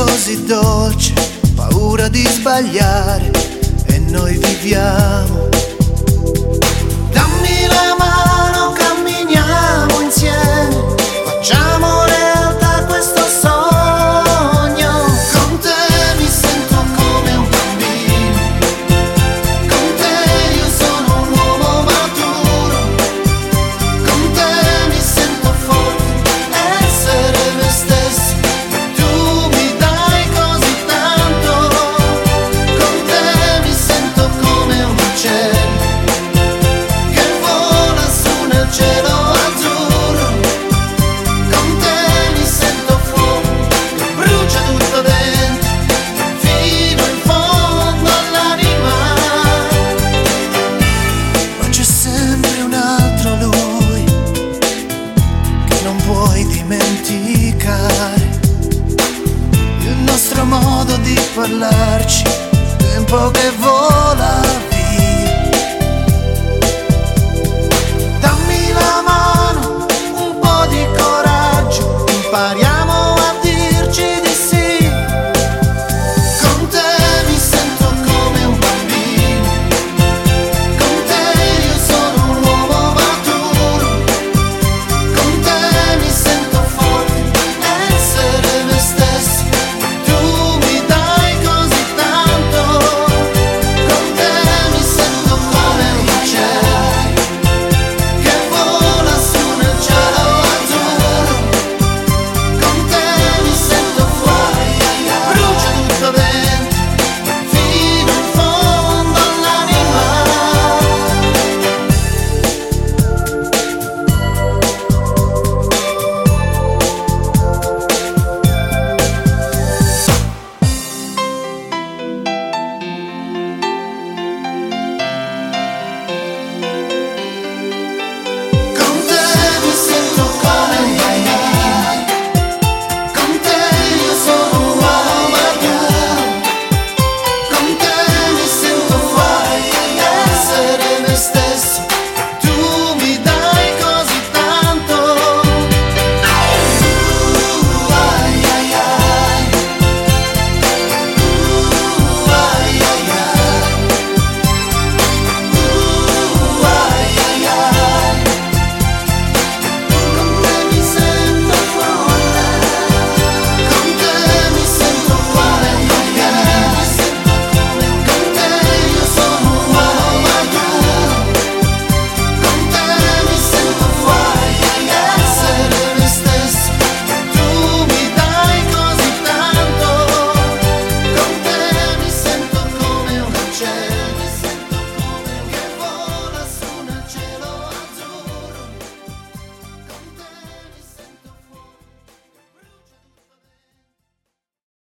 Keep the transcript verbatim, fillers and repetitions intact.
così dolce, paura di sbagliare e noi viviamo. Dammi la mano, camminiamo insieme, facciamo realtà questo sogno. Con te mi sento come un bambino, con te io sono un uomo maturo, con te mi sento forte, essere me stesso, tu mi dai così tanto. Con te mi sento come un uccello che vola su nel cielo azzurro, con te mi sento fuoco che brucia tutto dentro fino in fondo all'anima. Ma c'è sempre un altro lui che non puoi dimenticare, il nostro modo di parlarci, tempo che vola